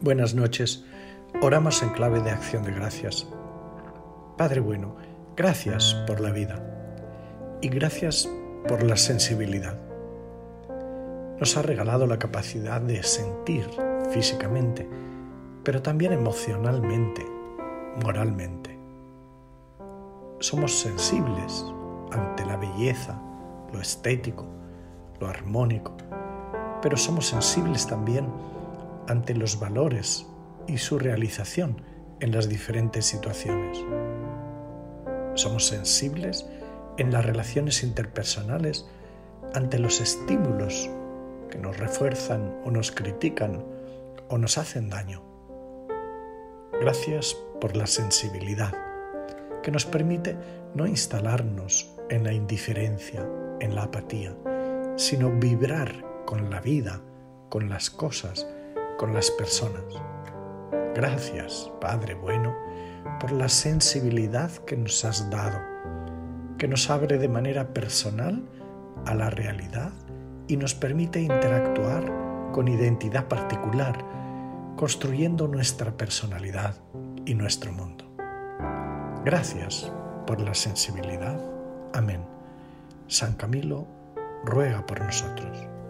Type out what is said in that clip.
Buenas noches. Oramos en clave de acción de gracias. Padre bueno, gracias por la vida y gracias por la sensibilidad. Nos ha regalado la capacidad de sentir físicamente, pero también emocionalmente, moralmente. Somos sensibles ante la belleza, lo estético, lo armónico, pero somos sensibles también ante los valores y su realización en las diferentes situaciones. Somos sensibles en las relaciones interpersonales ante los estímulos que nos refuerzan o nos critican o nos hacen daño. Gracias por la sensibilidad que nos permite no instalarnos en la indiferencia, en la apatía, sino vibrar con la vida, con las cosas, con las personas. Gracias, Padre bueno, por la sensibilidad que nos has dado, que nos abre de manera personal a la realidad y nos permite interactuar con identidad particular, construyendo nuestra personalidad y nuestro mundo. Gracias por la sensibilidad. Amén. San Camilo ruega por nosotros.